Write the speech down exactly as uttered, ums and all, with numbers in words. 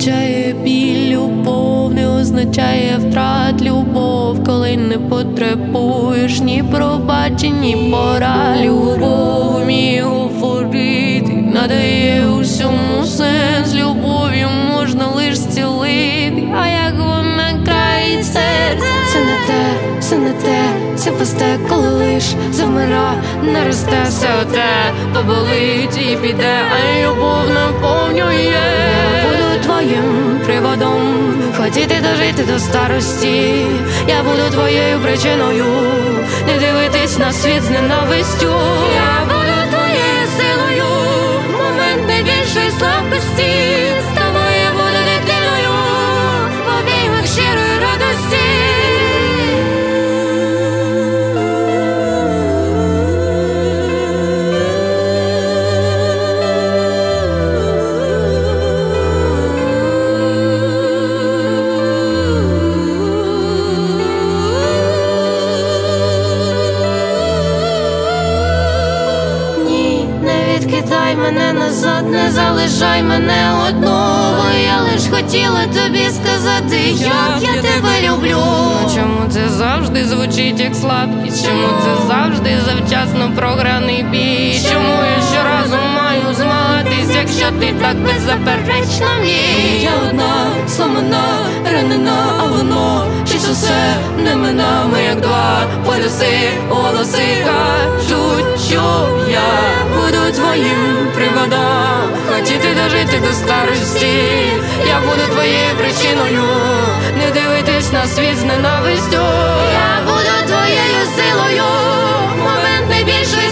означає біль, любов не означає втрат, любов, коли не потребуєш ні пробачень, ні порад. Любов вміє говорити, надає усьому сенс, любов'ю можна лиш зцілити, а як вона країть серце. Це не те, все не те, це пусте, коли лиш завмира, не росте все те, поболить і піде, а любов наповнює. Я буду твоїм приводом, хотіти дожити до старості. Я буду твоєю причиною, не дивитись на світ з ненавистю. Я буду твоєю силою, в момент найбільшої слабкості. З тобою я буду дитиною, в обіймах щирої радості. Кидай мене назад, не залишай мене одну, бо я лиш хотіла тобі сказати, як я тебе люблю. Ну чому це завжди звучить як слабкість? Чому це завжди завчасно програний бій? Чому я щоразу маю змагатись, якщо ти так беззаперечно мій? Я одна, сломана, ранена, а воно щось усе не мина. Ми як два полюси, голоси кажуть, що я буду твоїм приводом, хотіти дожити до старості. Я буду твоєю причиною, не дивитись на світ з ненавистю. Я буду твоєю силою, в момент найбільшої